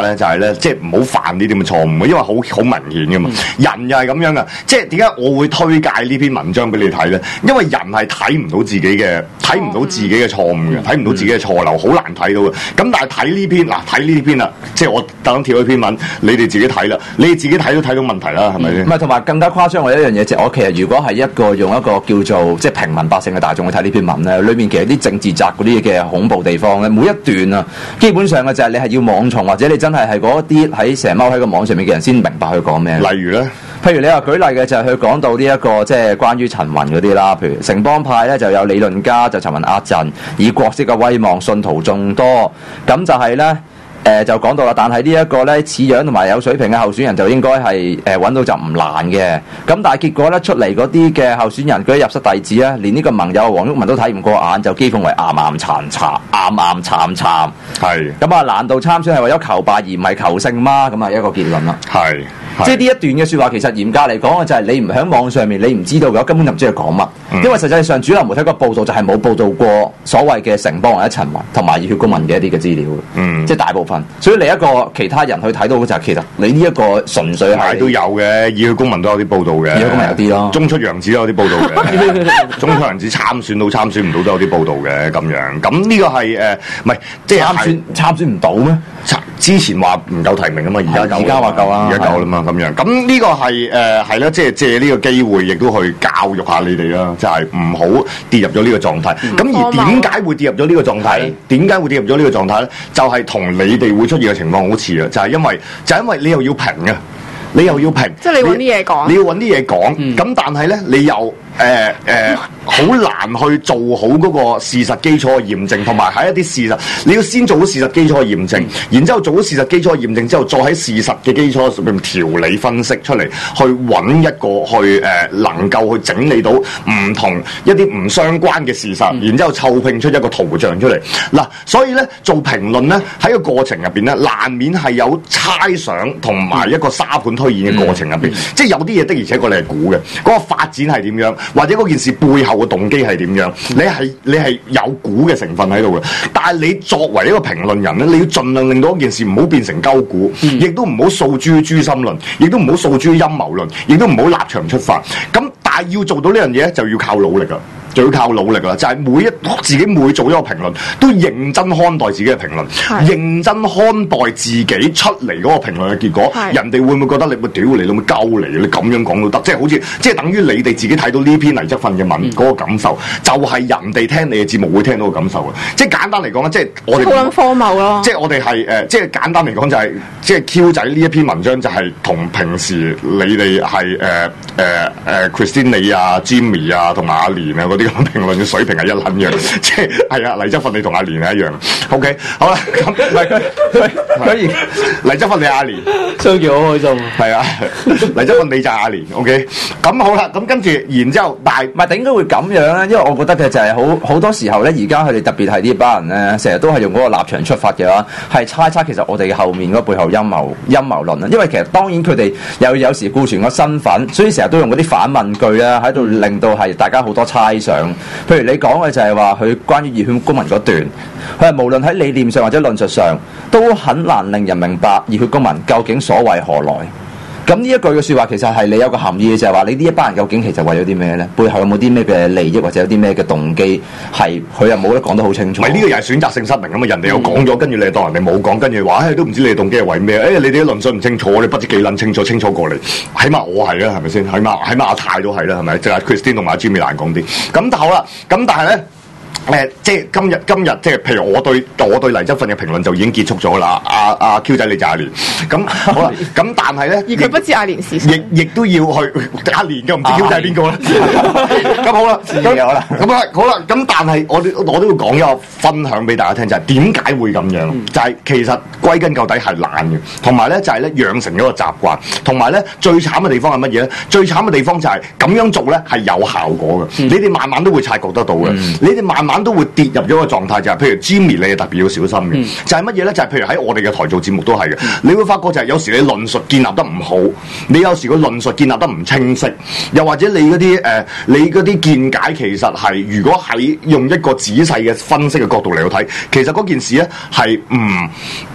咧，即係唔好犯呢啲咁嘅錯誤，因為好好明顯噶嘛。嗯、人又係咁樣噶，即係點解我會推介呢篇文章俾你睇咧？因為人係睇唔到自己嘅，睇唔到自己嘅錯誤嘅，睇唔、嗯、到自己嘅錯漏，好難睇到嘅。咁但係睇呢篇嗱，睇呢篇啦，即係我特登跳呢篇文，你哋自己睇啦，你哋自己睇都睇到問題啦，係咪先？唔係， 同埋更加誇張嘅一樣嘢，即係我其實如果係一個用一個叫做即係平民百姓嘅大眾去睇呢篇文咧，裏面其實啲政治宅嗰啲嘅恐怖地方咧，每一段啊，基本上嘅就係你係要網蟲或者你真係係嗰啲喺成踎喺個網上面嘅人先明白佢講咩。 例如咧， 譬如你話舉例嘅就係佢講到呢、這、一個即係關於陳雲嗰啲啦，譬如城邦派咧就有理論家就陳雲壓陣，以國色嘅威望，信徒眾多，咁就係咧。誒、呃、就講到啦，但係呢一個咧似樣同埋有水平嘅候選人就應該係誒揾到就唔難嘅。咁但係結果咧出嚟嗰啲嘅候選人嗰啲入室弟子咧，連呢個盟友黃毓民都睇唔過眼，就譏諷為岩岩殘殘，岩岩慘慘。係咁啊，難道參選係為咗求敗而唔係求勝嗎？咁啊一個結論啦。係。即係呢一段嘅説話，其實嚴格嚟講嘅就係你唔喺網上面，你唔知道嘅，根本就唔知佢講乜。嗯、因為實際上主流媒體個報導就係冇報導過所謂嘅城邦或者陳雲同埋熱血公民嘅一啲嘅資料。嗯，即係大部分。所以你一個其他人去睇到嘅就係其實你呢一個純粹係都有嘅，熱血公民都有啲報導嘅。熱血公民有啲咯，中出洋子都有啲報導嘅。中出洋子參選到參選唔到都有啲報導嘅咁樣。咁呢個係誒唔係即係參選參選唔到咩？之前話唔夠提名啊嘛，而家而家話夠啦，而家夠啦嘛咁樣。咁呢個係誒係啦，即係借呢個機會，亦都去教育下你哋啦，就係唔好跌入咗呢個狀態。咁、嗯、而點解會跌入咗呢個狀態？點解會跌入咗呢個狀態咧？就係、是、同你哋會出現嘅情況好似啊，就係、是、因為就係、是、因為你又要評啊，你又要評，即係你揾啲嘢講，你要揾啲嘢講。咁、嗯、但係咧，你又誒誒好難去做好嗰個事實基礎嘅驗證，同埋喺一啲事實，你要先做好事實基礎嘅驗證，嗯、然之後做好事實基礎嘅驗證之後，再喺事實嘅基礎上面條理分析出嚟，去揾一個去誒、呃、能夠去整理到唔同一啲唔相關嘅事實，嗯、然之後湊拼出一個圖像出嚟。嗱，所以咧做評論咧喺個過程入邊咧，難免係有猜想同埋一個沙盤推演嘅過程入邊，嗯嗯、即係有啲嘢的而且確你係估嘅，嗰、嗰個發展係點樣，或者嗰件事背後嘅動機係點樣，你係你係有估嘅成分喺度嘅。但係你作為一個評論人咧，你要盡量令到一件事唔好變成鳩估，亦、嗯、都唔好訴諸誅心論，亦都唔好訴諸陰謀論，亦都唔好立場出發。咁但係要做到呢樣嘢就要靠努力啊！就要靠努力啦，就係、是、每一自己每做一個評論，都認真看待自己嘅評論，是認真看待自己出嚟嗰個評論嘅結果。是人哋會唔會覺得你會屌你老母鳩嚟？你咁樣講都得，即係好似即係等於你哋自己睇到呢篇黎則奮嘅文嗰、嗯、個感受，就係、是、人哋聽你嘅節目會聽到嘅感受嘅。即係簡單嚟講咧，即係我哋好撚荒謬咯。即係我哋係誒，即係簡單嚟講就係、是，即係 Q 仔呢一篇文章就係同平時你哋係誒誒誒 Christine 你啊、Jimmy 啊同埋阿蓮啊嗰啲。咁評論嘅水平係一撚樣，即係係啊，黎則奮你同阿蓮係一樣。O、okay, K， 好啦，咁唔係佢佢佢黎則奮你阿蓮，相叫好開心。係啊，黎則奮你就係阿蓮。O K， 咁好啦，咁跟住然之後，但係唔係點解會咁樣咧？因為我覺得嘅就係好好多時候咧，而家佢哋特別係呢班人咧，成日都係用嗰個立場出發嘅話，係猜測其實我哋後面嗰背後陰謀陰謀論啊。因為其實當然佢哋又有時顧全個身份，所以成日都用嗰啲反問句啊，喺度令到係大家好多猜想。譬如你講嘅就係話佢關於熱血公民嗰段，佢係無論喺理念上或者論述上，都很難令人明白熱血公民究竟所為何來。咁呢一句嘅説話其實係你有個含義嘅，就係話你呢一班人究竟其實為咗啲咩咧？背後有冇啲咩嘅利益或者有啲咩嘅動機？係佢又冇得講得好清楚。唔係呢個又係選擇性失明咁嘛？人哋有講咗，跟住你當人哋冇講，跟住話誒都唔知你嘅動機係為咩？誒、哎、你哋啲論述唔清楚，你不知幾撚清楚，清楚過你。起碼我係啦，係咪先？起碼起碼阿泰都係啦，係咪？就係 Christine 同埋 Jimmy 難講啲。咁好啦，咁但係咧。誒、呃，即係今日今日，即係譬如我對我對黎則奮嘅評論就已經結束咗啦。阿、啊、阿、啊、Q 仔你就阿蓮，咁好啦。咁但係咧，而佢不知阿蓮是誰，亦亦都要去阿蓮嘅，唔知 Q 仔係邊個咧？咁好啦，咁啊好啦，咁但係我我都要講一個分享俾大家聽，就係點解會咁樣？嗯、就係其實歸根究底係懶嘅，同埋咧就係咧養成咗個習慣，同埋咧最慘嘅地方係乜嘢咧？最慘嘅地方就係咁樣做咧係有效果嘅，嗯、你哋慢慢都會察覺得到嘅，嗯、你哋慢慢。都會跌入咗個狀態，就係、是、譬如 Jimmy 你係特別要小心嘅，嗯、就係乜嘢咧？就係、是、譬如喺我哋嘅台做節目都係嘅，嗯、你會發覺就係有時你論述建立得唔好，你有時個論述建立得唔清晰，又或者你嗰啲誒你嗰啲見解其實係如果喺用一個仔細嘅分析嘅角度嚟到睇，其實嗰件事咧係唔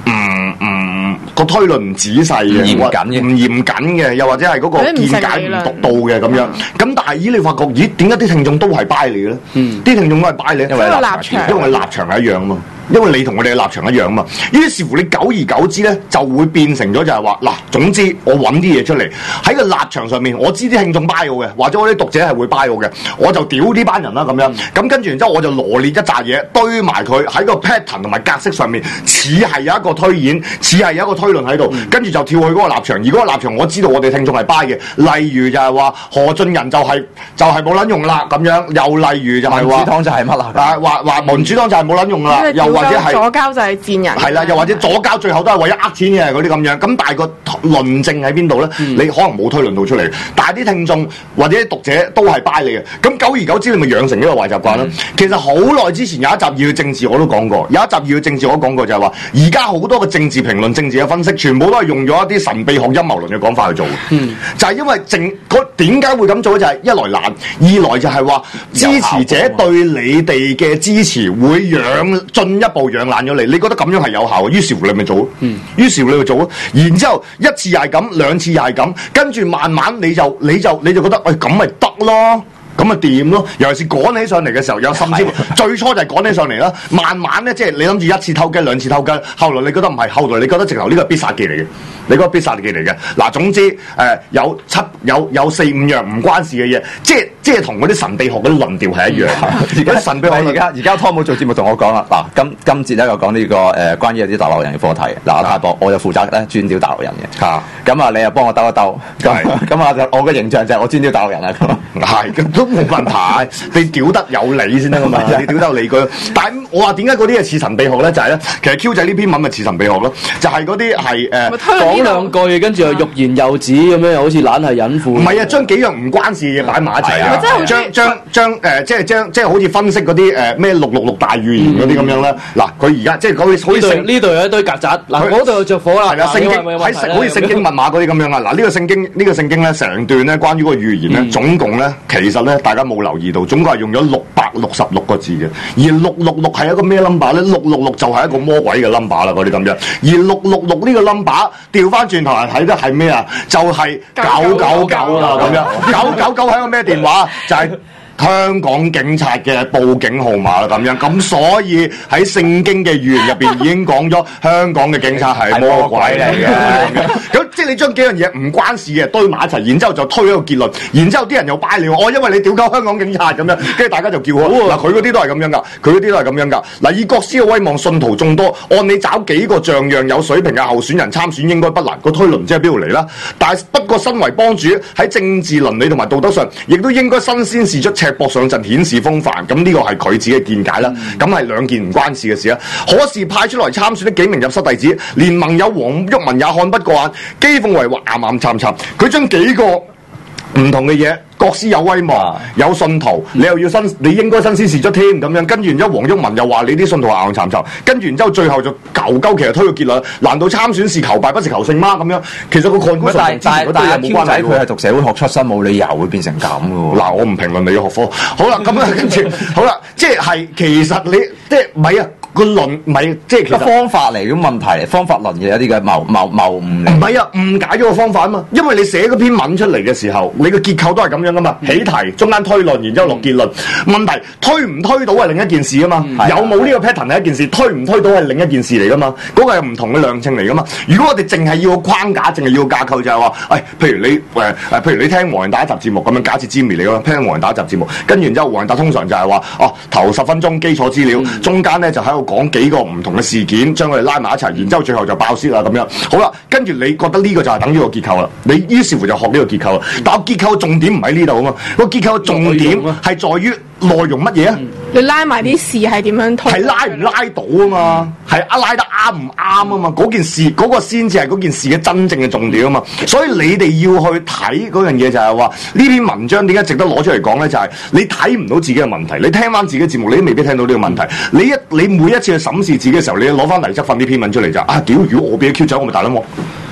唔唔個推論唔仔細嘅， 嚴謹嘅， 唔嚴謹嘅，又或者係嗰個見解唔獨到嘅咁樣。咁但係咦，你發覺咦，點解啲聽眾都係 buy 你嘅咧？ 嗯， 啲聽眾都係 buy 你， 因為立場， 因為立場係一樣啊嘛。因為你同我哋嘅立場一樣啊嘛，於是乎你久而久之咧，就會變成咗就係話嗱，總之我揾啲嘢出嚟喺個立場上面，我知啲聽眾 buy 我嘅，或者我啲讀者係會 buy 我嘅，我就屌呢班人啦咁樣。咁跟住然之後我就羅列一紮嘢堆埋佢喺個 pattern 同埋格式上面，似係有一個推演，似係有一個推論喺度，跟住就跳去嗰個立場。而嗰個立場我知道我哋聽眾係 buy 嘅，例如就係話何俊仁就係、是、就係冇撚用啦咁樣，又例如就係話民主黨就係乜啦？ 啊話話民主黨就係冇撚用啦，又或者係左膠就係賤人， 係啦，又或者左膠最後都係為咗呃錢嘅嗰啲咁樣。咁但係個論證喺邊度咧？嗯、你可能冇推論到出嚟，但係啲聽眾或者啲讀者都係 buy 你嘅。咁久而久之，你咪養成呢個壞習慣啦。嗯、其實好耐之前有一集要政治我都講過，有一集要政治我都講過就係話，而家好多嘅政治評論、政治嘅分析，全部都係用咗一啲神秘學陰謀論嘅講法去做。嗯、就係因為政嗰點解會咁做咧？就係、是、一來懶，二來就係話支持者對你哋嘅支持會養進一步養懶咗你。你覺得咁樣係有效嘅，於是乎你咪做，嗯、於是乎你咪做咯。然之後一次又係咁，兩次又係咁，跟住慢慢你就你就你就覺得，喂咁咪得咯。咁咪掂咯，尤其是趕起上嚟嘅時候，有甚至最初就係趕起上嚟啦。慢慢咧，即係你諗住一次偷雞兩次偷雞，後來你覺得唔係，後來你覺得直頭呢個係必殺技嚟嘅，你覺得必殺技嚟嘅。嗱，總之誒、呃、有七有有四五樣唔關事嘅嘢，即係即係同嗰啲神秘學嗰啲論調係一樣。而家神秘學而家而家湯姆做節目同我講啦，嗱今今節咧就講呢、這個誒、呃、關於有啲大陸人嘅課題。嗱阿泰博，我就負責咧專屌大陸人嘅。嚇咁啊，你又幫我兜一兜。咁咁啊，我嘅形象就係我專屌大陸人啦。 係咁都冇問題。你屌得有理先得噶嘛？你屌得有理據。但係我話點解嗰啲係似神秘學咧？就係、是、咧，其實 Q 仔呢篇文咪似神秘學咯。就係嗰啲係誒講兩句，跟住又欲言又止咁樣，又好似懶係隱晦。 唔係啊，將幾樣唔關事嘅嘢擺埋一齊啊！將將將誒，即係將即係好似分析嗰啲誒咩六六六大預言嗰啲咁樣啦。嗱、嗯，佢而家即係嗰啲好似呢度有一堆曱甴，嗱嗰度着火啦。係啊，聖經喺好似聖經密碼嗰啲咁樣啊！嗱，呢個聖經呢個聖經咧，成段咧關於嗰個預言咧，嗯、總共咧其實咧大家冇留意到，總共係用咗六百六十六個字嘅。而六六六係一個咩 number 咧？六六六就係一個魔鬼嘅 number 啦，嗰啲咁樣。而六六六呢個 number 調翻轉頭嚟睇得係咩啊？就係九九九啦咁樣。九九九係一個咩電話？就係、是。香港警察嘅報警號碼啦，咁樣咁，所以喺聖經嘅預言入邊已經講咗香港嘅警察係魔鬼嚟嘅。咁即係你將幾樣嘢唔關事嘅堆埋一齊，然之後就推一個結論，然之後啲人又拜你，我、哦、因為你屌鳩香港警察咁樣，跟住大家就叫我嗱，佢嗰啲都係咁樣噶，佢嗰啲都係咁樣噶。嗱，以國師嘅威望，信徒眾多，按你找幾個像樣有水平嘅候選人參選應該不難。個推論唔知喺邊度嚟啦，但係不過身為幫主喺政治倫理同埋道德上，亦都應該新鮮示出赤膊上陣顯示風範，咁呢個係佢自己嘅見解啦。咁係兩件唔關事嘅事啦。可是派出來參選的幾名入室弟子，連盟友黃毓民也看不過眼，譏諷為話啱啱參參。佢將幾個唔同嘅嘢，國師有威望，啊、有信徒，你又要新，你應該新鮮示出添咁樣。跟住然之後，黃毓民又話你啲信徒係硬參參。跟住然之後，最後就鳩鳩其實推個結論，難道參選是求敗不是求勝嗎？咁樣其實個概觀上之前嗰啲嘢冇關係。 佢係讀社會學出身，冇理由會變成咁嘅喎。 嗱，我唔評論你嘅學科。好啦，咁樣跟住，好啦，即係其實你即係唔係啊？個論唔係即係其實方法嚟嘅問題嚟，方法論嘅有啲嘅謬謬謬誤嚟。 唔係啊，誤解咗個方法啊嘛。因為你寫嗰篇文出嚟嘅時候，你個結構都係咁樣噶嘛。起題，中間推論，然之後落結論。問題推唔推到係另一件事啊嘛。嗯、有冇呢個 pattern 係一件事，推唔推到係另一件事嚟噶嘛。嗰、那個係唔同嘅量稱嚟噶嘛。如果我哋淨係要個框架，淨係要個架構，就係話，誒，譬如你誒誒、呃，譬如你聽黃仁達一集節目咁樣，假設 Jimmy 嚟㗎，聽黃仁達一集節目，跟住然之後黃仁達通常就係話，哦，頭十分鐘基礎資料，嗯、中間咧就喺度講幾個唔同嘅事件，將佢哋拉埋一齊，然之後最後就爆泄啦咁樣。好啦，跟住你覺得呢個就係等於個結構啦，你於是乎就學呢個結構啦。但係結構嘅重點唔喺呢度啊嘛，個結構嘅重點係在於內容乜嘢啊？ 你拉埋啲事係點樣推？ 係拉唔拉到啊嘛？係啊，拉得啱唔啱啊嘛？嗰件事嗰、嗰個先至係嗰件事嘅真正嘅重點啊嘛。所以你哋要去睇嗰樣嘢就係話呢篇文章點解值得攞出嚟講咧？就係、係、你睇唔到自己嘅問題，你聽翻自己嘅節目，你都未必聽到呢個問題。你一你每一次去審視自己嘅時候，你攞翻黎則奮呢篇文出嚟就啊屌！如果我俾 Q 仔，我咪大撚鑊。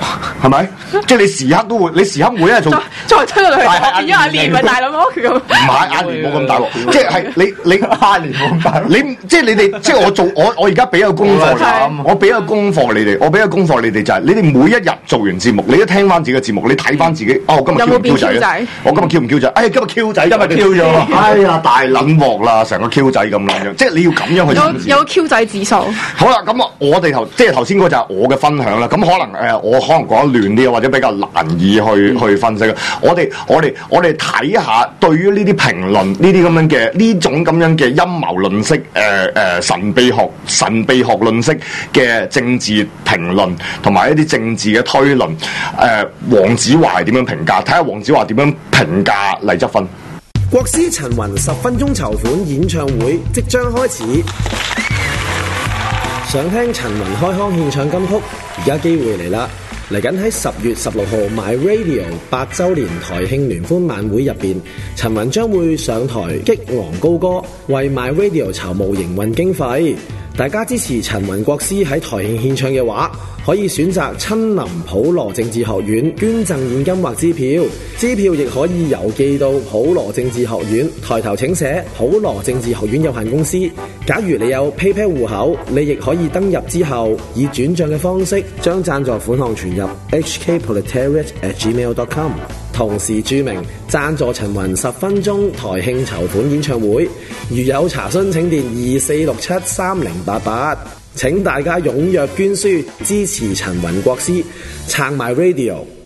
係咪？即係你時刻都會，你時刻每一日做。 再推到去，變咗阿蓮咪大佬哥咁。 唔係阿蓮冇咁大鑊，即係你你阿蓮冇咁大鑊。你即係你哋，即係我做我我而家俾個功課你，我俾個功課你哋，我俾個功課你哋就係你哋每一日做完節目，你都聽翻自己嘅節目，你睇翻自己。哦，我今日 Q 唔 Q 仔？我今日 Q 唔 Q 仔？哎呀，今日 Q 仔，今日 Q 咗。哎呀，大撚鑊啦，成個 Q 仔咁樣，即係你要咁樣去。 有有 Q 仔指數。 好啦，咁啊，我哋頭即係頭先嗰就係我嘅分享啦。咁可能誒、呃，我可能講得亂啲，或者比較難以去、嗯、去分析。我哋我哋我哋睇下對於呢啲評論，呢啲咁樣嘅呢種咁樣嘅陰謀論式，誒、呃、誒、呃、神秘學神秘學論式嘅政治評論，同埋一啲政治嘅推論。誒、呃，黃子華係點樣評價？睇下黃子華點樣評價黎則勳。 國師陳雲十分鐘籌款演唱會即將開始，想聽陳雲開腔獻唱金曲，而家機會嚟啦！嚟緊喺十月十六號 My Radio 八週年台慶聯歡晚會入邊，陳雲將會上台激昂高歌，為 My Radio 籌募營運經費。大家支持陳雲國師喺台慶獻唱嘅話，可以選擇親臨普羅政治學院捐贈現金或支票，支票亦可以郵寄到普羅政治學院，抬頭請寫普羅政治學院有限公司。假如你有 PayPal 戶口，你亦可以登入之後以轉賬嘅方式將贊助款項存入 h k proletariat at gmail dot com， 同時注明贊助陳雲十分鐘台慶籌款演唱會。如有查詢請電二四六七三零八八。請大家踴躍捐書支持陳雲國師，撐埋 Radio。